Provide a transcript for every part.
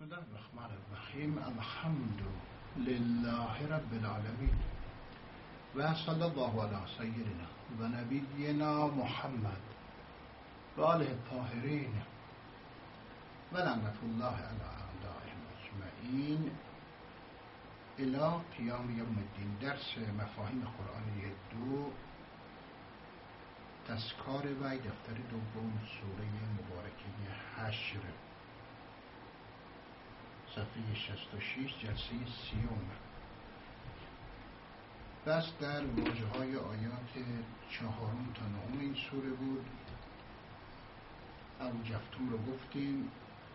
بسم الله الرحمن الرحیم. الحمد لله رب العالمین و صلی الله علی سیدنا و نبینا محمد و آله الطاهرین و لعنت الله علی اعدائهم اجمعین الی قیام یوم الدین. درس مفاهیم قرآنی 2 تذکار وی، دفتر دوم، سوره مبارکه حشر، صفحه 66، جلسه 30. بس در واژه های آیات 4 تا 9 این سوره بود. اوجفتم رو گفتیم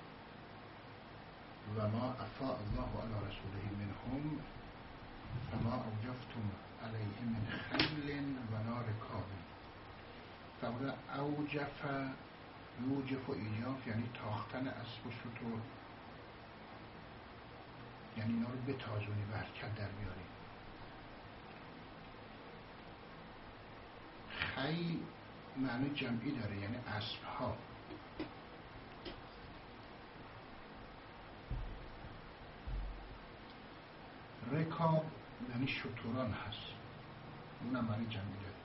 و ما افاء الله علی رسوله منهم فما اوجفتم علیه من خیل ولا رکاب. فقط اوجف یوجف و ایجاف یعنی تاختن اسب و شتر، یعنی اینا رو بتازونی، برکت در بیاری. خیل معنی جمعی داره، یعنی اسب ها. رکاب یعنی شتران هست، اونم معنی جمعی داره.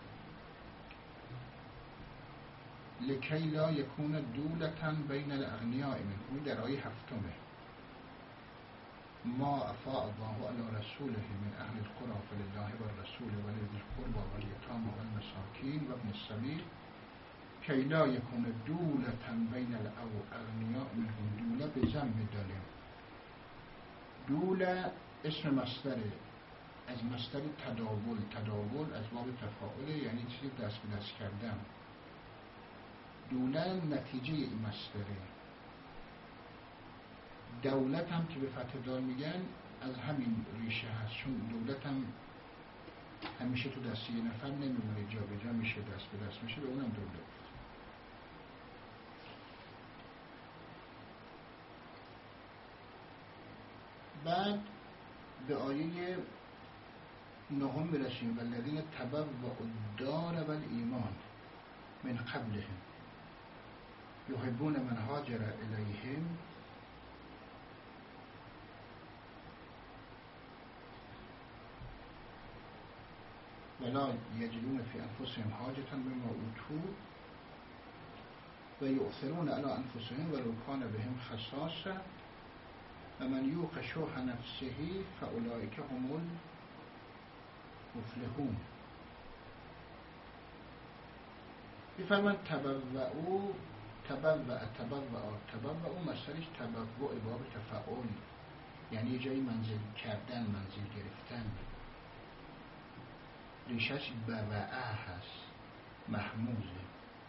لکی لا یکون دولتن بین الاغنیاء منهم، در آیه 7. ما افاء الله علی رسوله من اهل القرى فلله والرسول ولذی القربى والیتامى والمساکین و ابن السبیل کی لا یکون دولة بین الاغنیاء منهم. دوله به ضم داله. دوله اسم مصدره، از مصدر تداول. تداول از باب تفاعل، یعنی چیزی دست به دست کردن. دوله نتیجه این مصدره. دولت هم که به فتح دال میگن از همین ریشه هست، چون دولت هم همیشه تو دست یه نفر نمیمونه، جا به جا میشه، دست به دست میشه، به اونم دولت. بعد به آیه 9 برسیم. والذین تبوأوا الدار والایمان من قبلهم یحبون من هاجر الیهم ولا یجدون فی انفسهم حاجة مما اوتوا و یؤثرون علی انفسهم ولو کان بهم خصاصة و من یوق شح نفسه فاولئک هم المفلحون. میفرماند تبوأوا، تبوأوا مصدرش تبوء، باب تفعول، یعنی یه جایی منزل کردن، منزل گرفتن. ریشش بوعه هست، محموزه.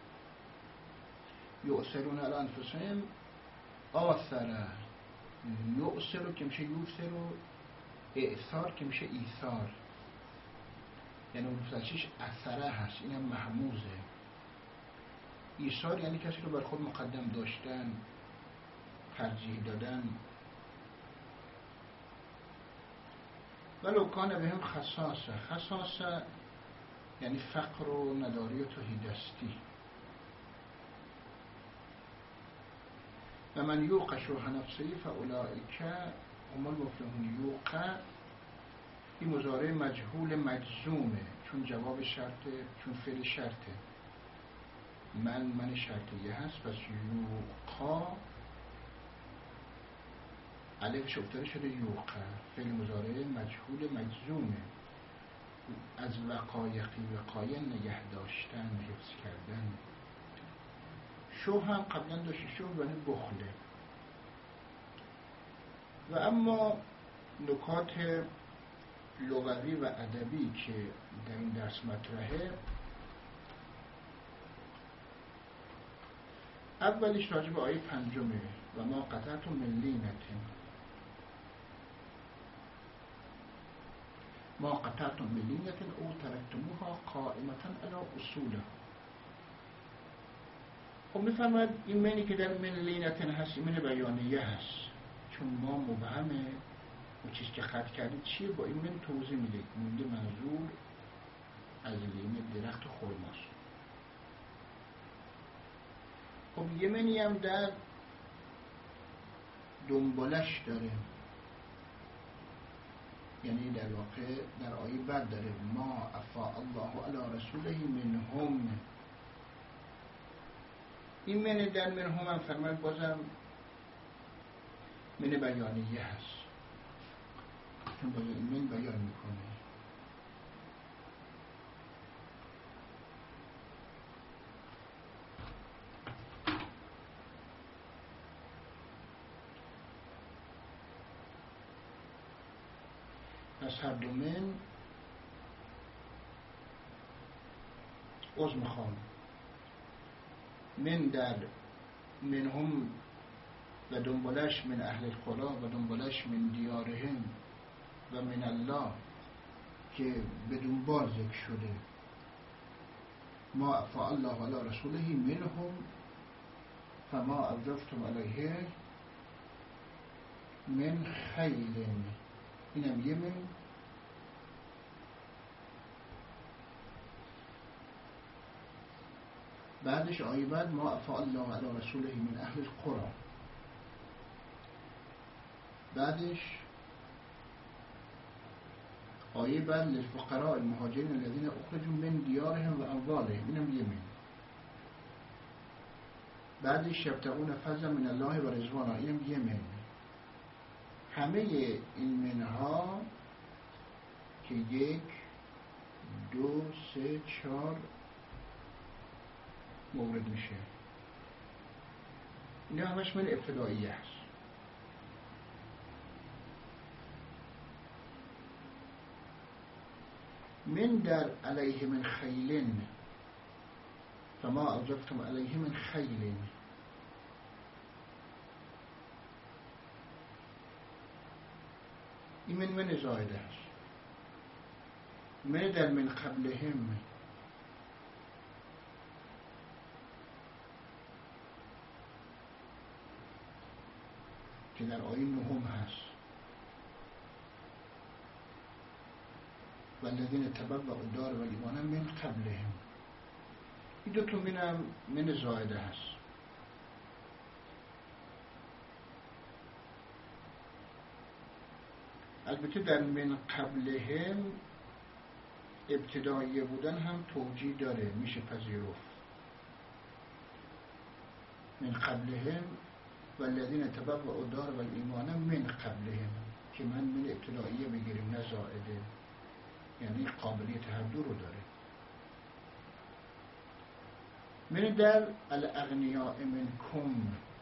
یؤثرون علی انفسهم، آثره، یؤثر که میشه یؤثر، و اعثار که میشه ایثار، یعنی مفردش اثره هست، اینم محموزه. ایثار یعنی کسی رو بر خود مقدم داشتن، ترجیح دادن. ولو کان بهم خصاصه، خصاصه یعنی فقر و نداری و تهیدستی. و من یوق شح نفسه فاولئک هم المفلحون. یوق این مضارع مجهول مجزومه، چون جواب شرطه، چون فعل شرطه. من شرطیه هست، پس یوقا الفش افتاده شده یوقا. فعل مضارع مجهول مجزومه، از وقایقی وقایع نگه داشتن، حفظ کردن. شو هم قبلا داشتی، شو یعنی بخله. و اما نکات لغوی و ادبی که در این درس مطرحه، اولیش راجع به آیه 5 و ما قطعتم من لینة، ما قطعتم من لینة او ترکتموها قائمة علی اصولها. خب میفرماید این منی که در من لینة هست، این من بیانیه هست، چون ما مبهمه و چیز که خط کردید چیه، با این من توضیح میده. مونده منظور از لینه درخت خرماست. خب یه منی هم در دنبالش داره، یعنی در واقع در آیه بعد داره ما افاء الله علی رسوله منهم. این من در منهم هم فرماید بازم من بیانیه هست، چون باز این من بیان میکنه. پس هر دو من عذر میخوام، من در منهم و دنبالش من اهل القرى و دنبالش من دیارهم و من الله که به دنبال ذکر شده ما افاء الله علی رسوله منهم فما اوجفتم علیه من خیل، اینم یه من. بعدش آیه بعد ما افاء الله علی رسوله من اهل القرى، بعدش آیه بعد للفقراء المهاجرین الذین اخرجوا من دیارهم و اموالهم، اینم یه من. بعدش یبتغون فضلا من الله و رضوانا، اینم یه من. همه این منها که 1 2 3 4 مورد میشه، اینا همش من ابتداییه هست. من در علیه من خیلن فما اوجفتم علیه من خیلن، این من زایده هست. من در من قبلهم که در آیه 9 هست والذین تبوأوا الدار والایمان من قبلهم، این 2 تا من زایده هست. البته در من قبلهم ابتداییه بودن هم توجیه داره، میشه پذیرفت. من قبلهم والذین تبوأوا الدار والایمان من قبلهم که من ابتداییه بگیریم نه زائده، یعنی قابلیت هر دو رو داره. من در الاغنیاء منکم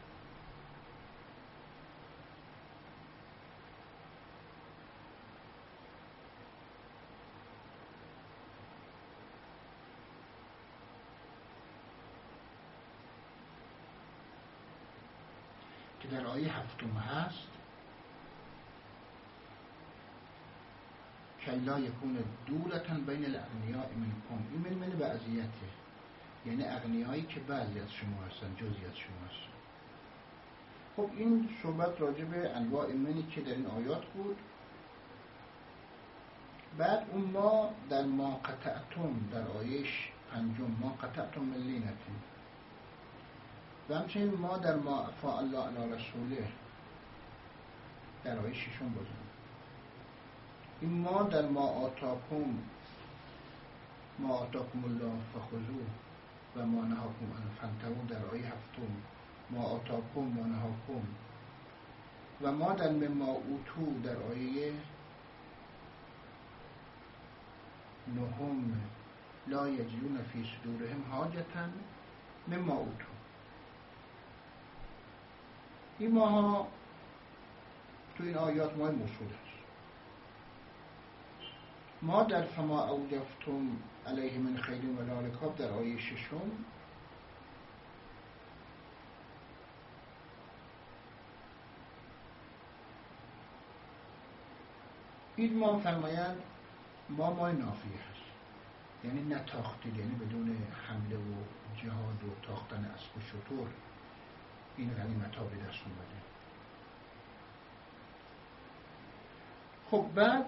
که در آیه 7 هست که لا یکون دولتاً بین الاغنیاء منکم، این من بعضیته، یعنی اغنیایی که بعضی از شما هستن جزئی از شما هستن. خب این صحبت راجع به انواع منی که در این آیات بود. بعد اون ما در ما قطعتم در آیه 5 ما قطعتم من لینتین و همچنین ما در ما افاء الله علی رسوله در آیه 6 بازم، این ما در ما آتاکم الله فخذوه و ما نهاکم عنه فانتهوا در آیه 7 ما آتاکم ما نهاکم و ما در مما اوتو در آیه 9 لا یجدون فی صدورهم حاجة مما اوتو. این ماها تو این آیات ماه موصول هست. ما در فما اوجفتم علیه من خیل و رکاب در آیه 6 این ما فرمایند ما نافیه هست، یعنی نتاختید، یعنی بدون حمله و جهاد و تاختن اسب و شتر این غنیمت ها به دست اومده. خب بعد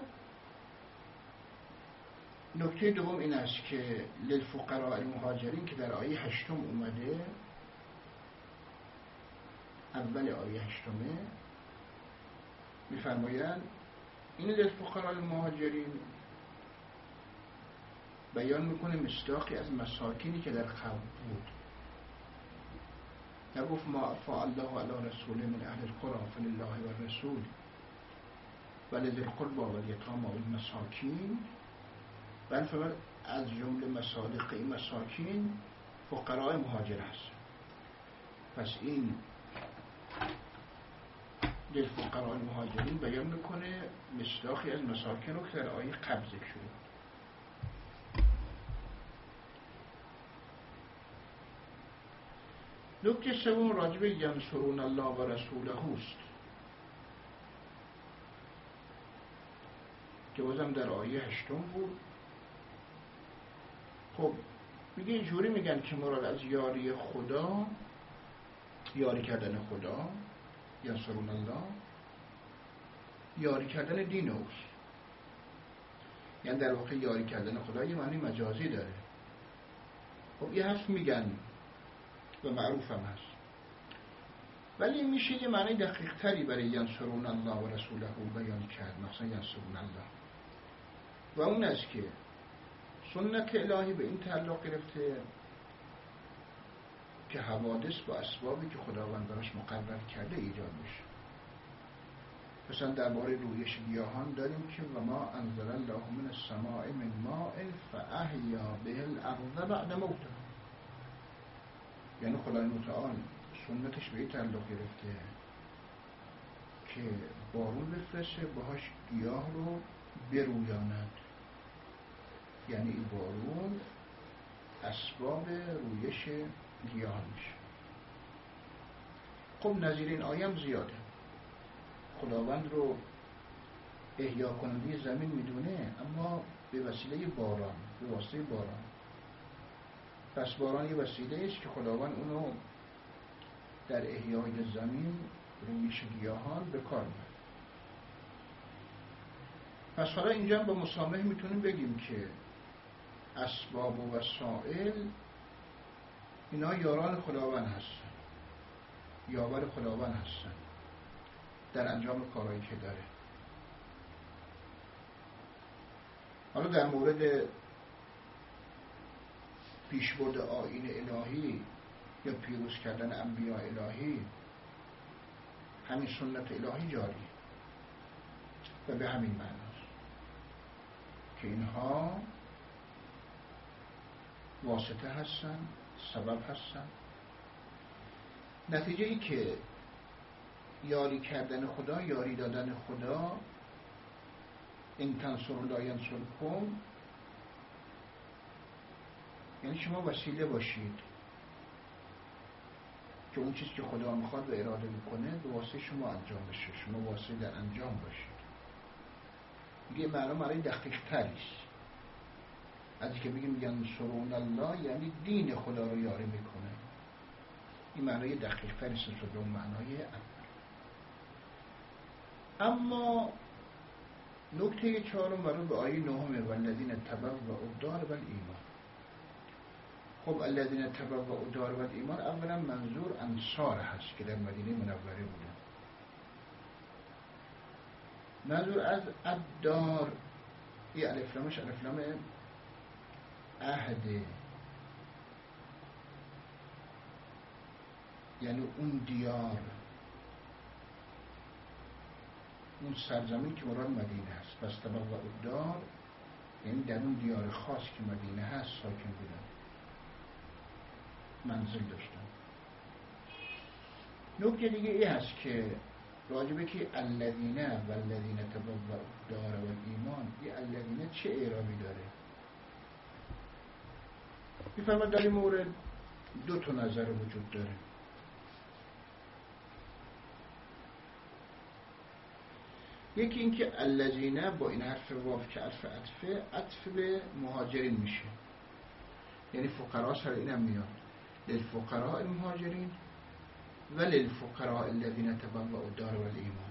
نکته دوم این است که للفقراء المهاجرین که در آیه 8 اومده، اول آیه 8 می‌فرمایند این للفقراء المهاجرین بیان میکنه مصداقی از مساکینی که در قبل بود. نگفت ما افاء الله علی رسوله من اهل القرى فلله و الرسول ولذی القربى والیتامی والمساکین، بل فقط از جمله مصادیق این مساکین فقراء مهاجر هست. پس این للفقراء المهاجرین بیان میکنه مصداقی از مساکین رو که در آیه قبل ذکر شده. نکته سوم راجع به ینصرون الله و رسوله است که بازم در آیه 8 بود. خب میگه اینجوری میگن که مراد از یاری خدا، یاری کردن خدا، ینصرون الله، یاری کردن دین اوست. یعنی در واقع یاری کردن خدا یه معنی مجازی داره. خب یه حرف میگن و معروف هم هست، ولی میشه یه معنی دقیق تری برای ینصرون الله و رسوله بیان کرد، مثلا ینصرون الله، و اون است که سنت الهی به این تعلق گرفته که حوادث با اسبابی که خداوند براش مقرر کرده ایجاد میشه. مثلا درباره رویش گیاهان داریم که و ما انزل الله من السماء من ماء فاحیا به الارض بعد موتها. یعنی خدای متعال سنتش به این تعلق گرفته که بارون بفرسته باهاش گیاه رو برویاند. یعنی این بارون اسباب رویش گیاه میشه. خب نظیر این آیه هم زیاده. خداوند رو احیا کننده زمین میدونه، اما به وسیله باران، به واسطه باران. پس باران یه وسیله است که خداوند اونو در احیای زمین، رویش گیاهان به کار میبره. پس حالا اینجا با مسامح میتونیم بگیم که اسباب و وسائل اینا یاران خداوند هستن، یاور خداوند هستن در انجام کارهایی که داره. حالا در مورد پیشبرد آیین الهی یا پیروز کردن انبیاء الهی، همین سنت الهی جاری و به همین معناست که اینها واسطه هستن، سبب هستن. نتیجه ای که یاری کردن خدا، یاری دادن خدا، این تنصروا لا ینصرکم، یعنی شما وسیله باشید که اون چیز که خدا میخواد و اراده میکنه به واسطه شما انجام بشه، شما واسطه در انجام باشید. دیگه معنی دقیق تریست از اینکه بگیم ینصرون الله، یعنی دین خدا رو یاری میکنه. این معنی دقیق تریست به اون معنای اول. اما نکته چهارم مربوط به آیه 9 والذین تبوأوا الدار والایمان. خب الذین تبوأوا الدار والایمان اولا منظور انصار هست که در مدینه منوره بودن. منظور از الدار، این الف لامش الف لام عهده، یعنی اون دیار، اون سرزمین که مراد مدینه هست. پس تبوأ الدار یعنی در اون دیار خاص که مدینه هست ساکن بودن، منزل داشتن. نکته دیگه ای هست که راجبه که الذین والذین تبوأوا الدار والایمان، این الذین چه اعرابی داره؟ میفرماد در این مورد دو تا نظر وجود داره. یکی این که الذین با این حرف واو که حرف عطف به مهاجرین میشه، یعنی فقرا سر اینم میاد، للفقراء المهاجرین و للفقراء الذین تبوأوا الدار والایمان.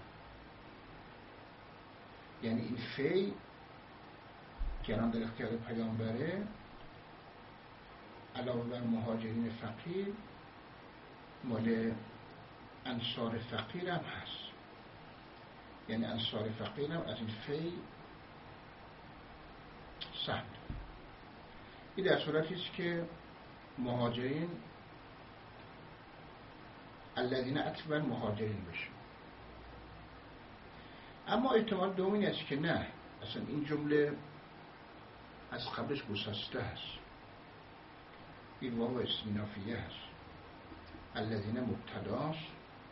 یعنی این فی که الان در اختیار پیامبره علاوه بر مهاجرین فقیر مال انصار فقیر هم هست. یعنی انصار فقیر هم از این فی سهم. این در صورتی است که مهاجرین الذین اتبعوا المهاجرین بشه. اما احتمال دوم این است که نه، اصلا این جمله از قبلش گسسته است، این واو استینافیه است، الذین مبتداست.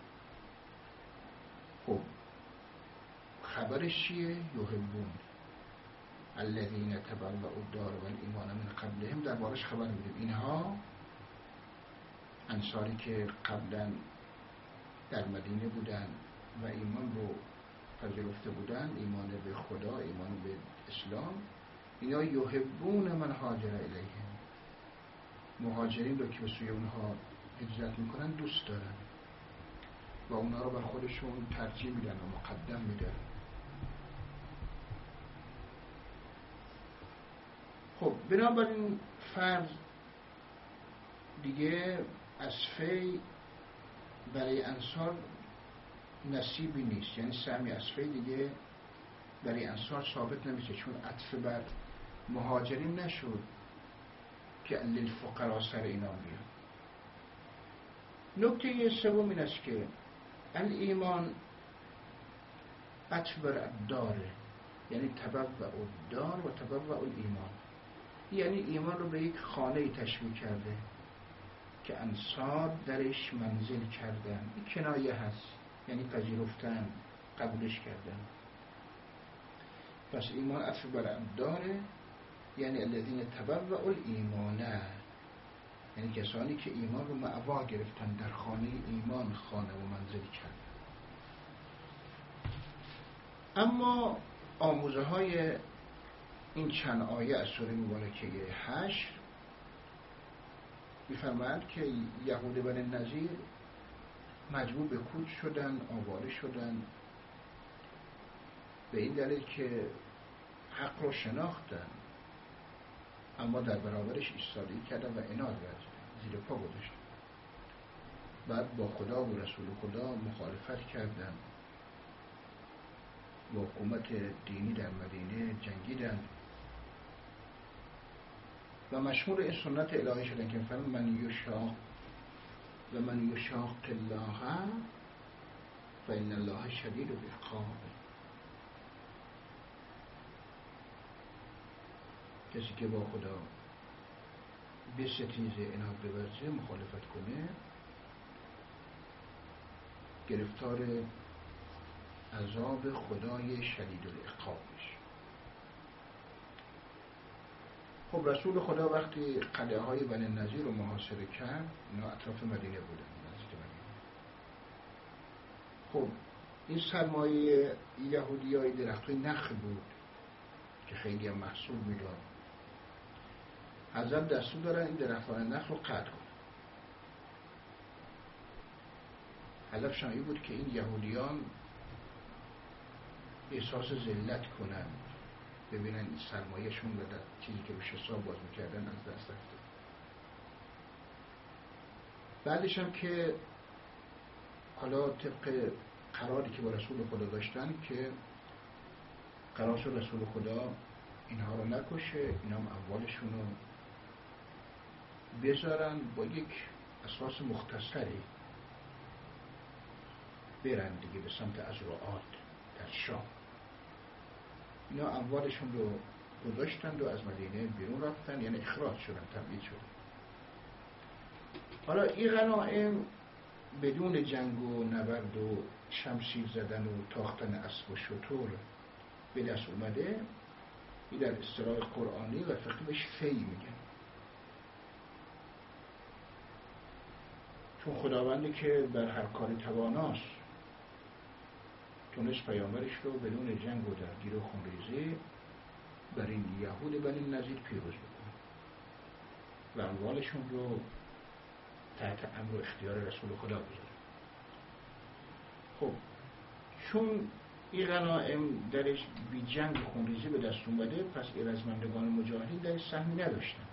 خب خبرش چیه؟ یحبون الذین تبوأوا الدار والایمان من قبلهم، در بارش خبر میدیم اینها انصاری که قبلا در مدینه بودن و ایمان رو پذیرفته بودن، ایمان به خدا، ایمان به اسلام، اینا یحبون من هاجر الیهم، مهاجرین رو که به سوی اونها هجرت میکنن دوست دارن و اونها رو بر خودشون ترجیح میدن و مقدم میدن. خب بنابراین فرض دیگه از فی برای انصار نصیبی نیست، یعنی سهمی از فی دیگه برای انصار ثابت نمیشه، چون عطف بر مهاجرین نشد که للفقراء سر اینا بیاد. نکته سوم این است که الایمان عطف بر داره، یعنی تبوأ الدار و تبوأ الایمان، یعنی ایمان رو به یک خانه تشبیه کرده که انصار درش منزل کردن. این کنایه هست، یعنی پذیرفتن، قبولش کردن. پس ایمان عطف بر داره، یعنی الذین تبوأوا الایمان، یعنی کسانی که ایمان رو مأوا گرفتن، در خانه ایمان خانه و منزل کردن. اما آموزه های این چند آیه از سوره مبارکه حشر می‌فرماید که یهود بنی نضیر مجبور به کوچ شدن، آواره شدن، به این دلیل که حق رو شناختن اما در برابرش ایستادگی کردن و عناد ورزیدن، زیر پا گذاشتن. بعد با خدا و رسول خدا مخالفت کردن، با حکومت دینی در مدینه جنگیدن و مشمول این سنت الهی شدن که فرمان من یشاق الله فإن الله شدید العقاب. کسی که با خدا بستیزه، عناد بورزه، مخالفت کنه، گرفتار عذاب خدای شدید العقاب میشه. خب رسول خدا وقتی قلعه های بنی نضیر رو محاصره کرد، اینا اطراف مدینه بودن، نزدیک مدینه. خب این سرمایه یهودی های درخت های نخل بود که خیلی هم محصول میداد. حضرت دستور دارن این درختان نخل رو قطع کنن. هدفشان این بود که این یهودیان احساس ذلت کنن، ببینن این سرمایه‌شون و چیزی که روش حساب باز میکردن از دست رفته. بعدش هم که حالا طبق قراری که با رسول خدا داشتن که قرار شد رسول خدا اینها رو نکشه، اینا هم اموالشون رو بذارن، با یک اساس مختصری برن دیگه به سمت ازرعات در شام. اینا اموالشون رو گذاشتند و از مدینه بیرون رفتن، یعنی اخراج شدن، تبعید شدن. حالا این غنایم بدون جنگ و نبرد و شمشیر زدن و تاختن اسب و شتر به دست اومده، این در اصطلاح قرآنی و فقهی بهش فی میگن. چون خداوندی که بر هر کاری تواناست تونست پیامبرش رو بدون جنگ و درگیر و خونریزی بر این یهود بنی نضیر پیروز بکنه و اموالشون رو تحت امر و اختیار رسول خدا بذاره. خب چون این غنایم درش بی جنگ و خونریزی به دست اومده، پس ارزمندگان مجاهدین درش سهمی نداشتن،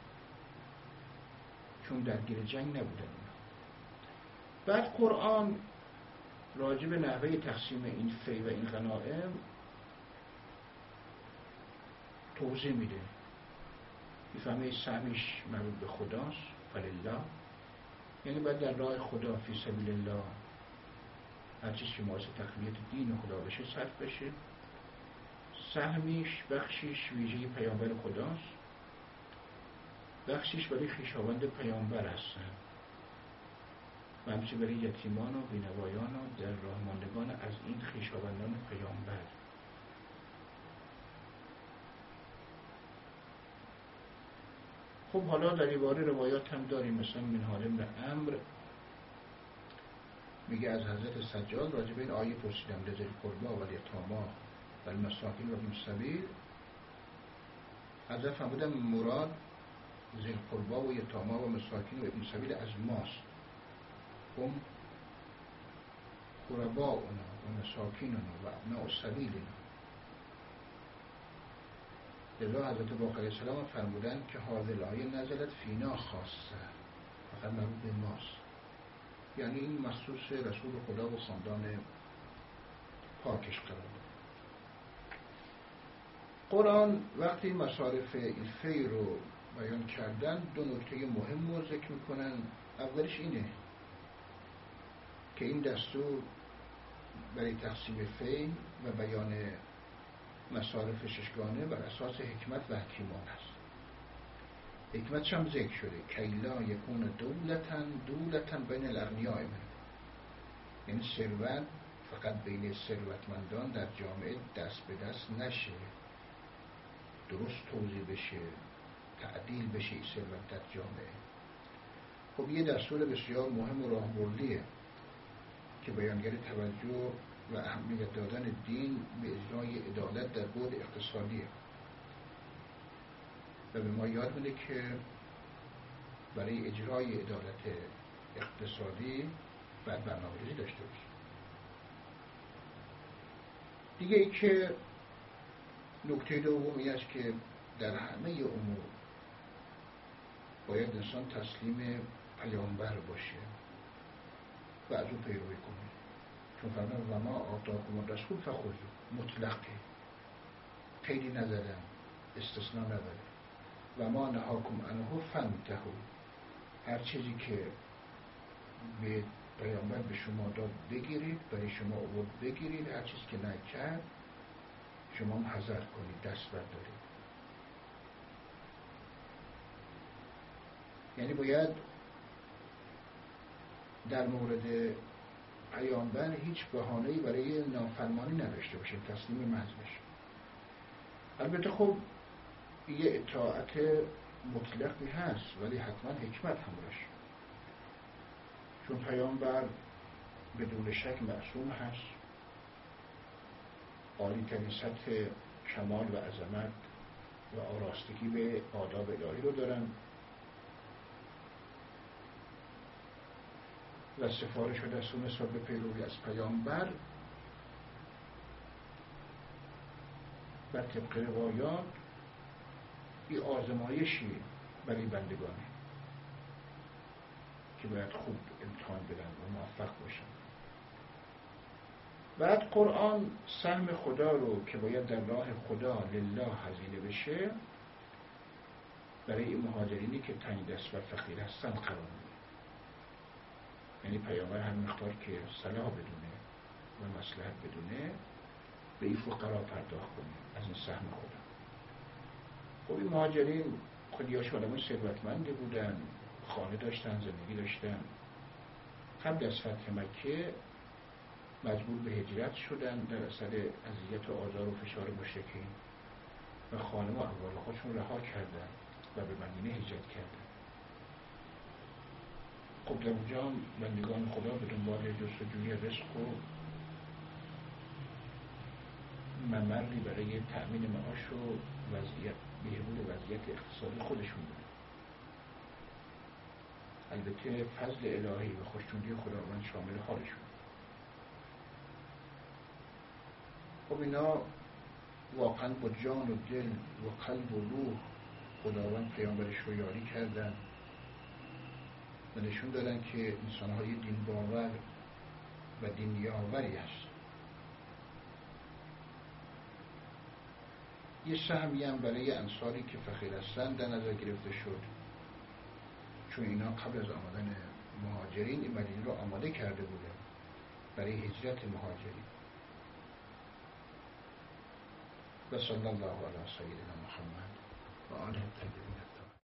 چون درگیر جنگ نبودن. بعد قرآن راجع به نحوه تقسیم این فی و این غنائم توضیح میده. میفهمه سهمش مربوط به خداست، فلله، یعنی باید در راه خدا فی سبیل الله هر چیز که باعث تقویت دین خدا بشه صرف بشه. سهمیش بخشیش ویژه پیامبر خداست، بخشیش برای خویشاوند پیامبر هستن و همچنین برای یتیمان و بینوایان و در راه ماندگان از این خویشاوندان پیامبر. خب حالا در این باره روایات هم داریم، مثلا منهال بن عمرو میگه از حضرت سجاد راجع به این آیه پرسیدم، لذی القربی و الیتامی و المساکین و ابن السبیل. حضرت فرمودن مراد ذی القربی و یتامی و مساکین و ابن السبیل از ماست، هم قرباؤنا و مساکیننا و ابناء السبیلنا. لذا حضرت باقر علیه السلام فرمودن که هذه الآیه نزلت فینا خاصه، فقط مربوط به ماست، یعنی این مخصوص رسول خدا و خاندان پاکش قرار داد. قرآن وقتی مصارف این فی رو بیان کردن دو نکته مهم رو ذکر میکنن. اولش اینه که این دستور برای تقسیم فی و بیان مصارف ششگانه بر اساس حکمت و حکیمان است. حکمتش هم ذکر شده، کیلا یکون دولتن بین الاغنیاء، یعنی ثروت فقط بین ثروتمندان در جامعه دست به دست نشه، درست توزیع بشه، تعدیل بشه این ثروت در جامعه. خب یه دستور بسیار مهم و راهبردیه که بیانگر توجه و اهمیت دادن دین به اجرای عدالت در بعد اقتصادیه و به ما یاد میده که برای اجرای عدالت اقتصادی باید برنامه‌ریزی داشته باشیم. دیگه ای که نکته دومی است که در همه امور باید انسان تسلیم پیامبر باشه و از اون پیروی کنه، چون فرمان و ما آتاکم الرسول فخذوه، مطلقه، قیدی ندارن، استثناء نداره. و ما نهاکم عنه فانتهوا، هر چیزی که به پیامبر به شما داد بگیرید، برای شما آورد بگیرید، هر چیزی که نکرد شما هم حذر کنید، دست بردارید. یعنی باید در مورد پیامبر هیچ بهانه‌ای برای نافرمانی نداشته باشیم، تسلیم محض بشیم. البته خب یه اطاعت مطلقی هست ولی حتما حکمت همراهش، چون پیامبر بدون شک معصوم هست، عالی ترین سطح کمال و عظمت و آراستگی به آداب الهی رو دارن و سفارش و دستور نسبت به پیروی از پیامبر بر طبق روایات این آزمایشی برای بندگانه که باید خوب امتحان بدن و موفق باشن. بعد قرآن سهم خدا رو که باید در راه خدا لله هزینه بشه برای این مهاجرینی که تنگ دست و فقیر هستن قرار میده. یعنی پیامبر هر مقدار که صلاح بدونه و مصلحت بدونه به این فقرا پرداخت کنه از این سهم خدا. خب این مهاجرین خودیاش آدمای ثروتمندی بودن، خانه داشتن، زندگی داشتن. قبل از فتح مکه مجبور به هجرت شدن در اثر اذیت و آزار و فشار مشرکین و خانه و اموال خودشون رها کردن و به مدینه هجرت کردن. خب در اونجا بندگان خدا به دنبال جستجوی رزق و ممری برای تأمین معاش و بهبود وضعیت اقتصادی خودشون بود. البته فضل الهی و خوشنودی خداوند شامل حالشون. خب اینا واقعا با جان و دل و قلب و روح خداوند پیامبرش رو یاری کردن و نشون دادن که انسان‌های دین باور و دینیاوری است. یه سهمی هم برای انصاری که فقیر هستند در نظر گرفته شد، چون اینا قبل از آمدن مهاجرین این مدینه رو آماده کرده بوده برای هجرت مهاجرین. و صلی الله علی سیدنا محمد و آله الطاهرین.